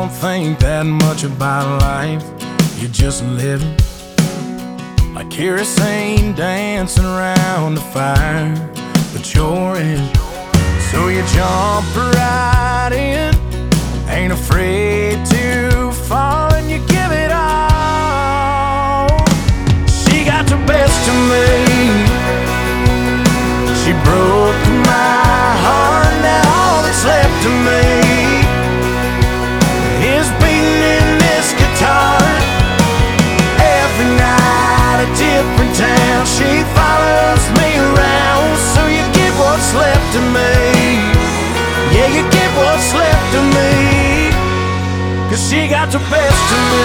don't think that much about life. You're just living like kerosene dancing around the fire, but you're in. So you jump right in, ain't afraid to fall, and you give it all. She got the best of me. She broke my heart, now all that's left of me is beating in this guitar. Every night a different town, she follows me around. So you get what's left of me, yeah, you get what's left of me, 'cause she got the best of me.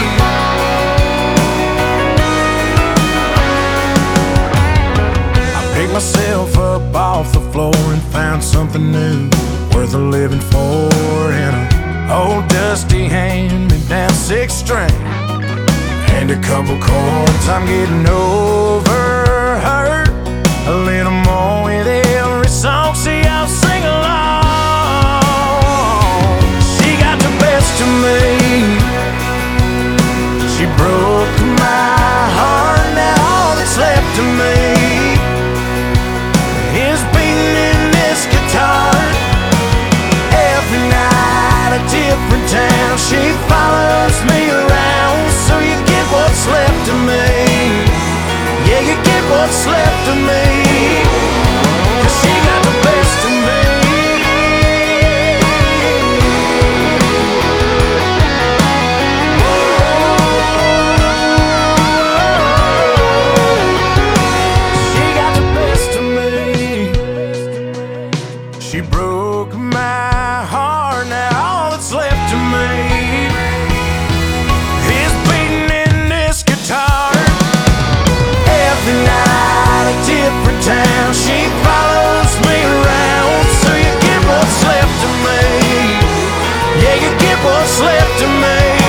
Picked myself up off the floor and found something new, worth a living for, in an old dusty hand-me-down six string and a couple chords. I'm getting over her a little more with every song. See, I'll sing along. She got the best of me. She broke my heart, now all that's left of me is beating in this guitar. Every night a different town, she follows me around. So you get what's left of me, yeah, you get what's left of me, 'cause she got the best of me. She broke my heart, now all that's left of me is beating in this guitar. Every night a different town, she follows me around. So you get what's left of me, yeah, you get what's left of me.